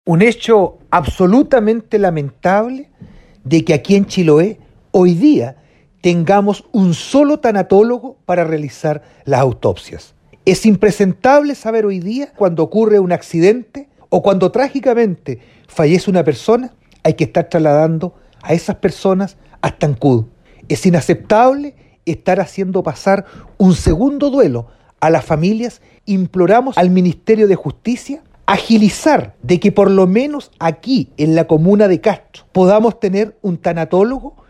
un hecho absolutamente lamentable de que aquí en Chiloé hoy día tengamos un solo tanatólogo para realizar las autopsias. Es impresentable saber hoy día cuando ocurre un accidente o cuando trágicamente fallece una persona, hay que estar trasladando a esas personas hasta Ancud. Es inaceptable estar haciendo pasar un segundo duelo a las familias. Imploramos al Ministerio de Justicia agilizar de que por lo menos aquí en la comuna de Castro podamos tener un tanatólogo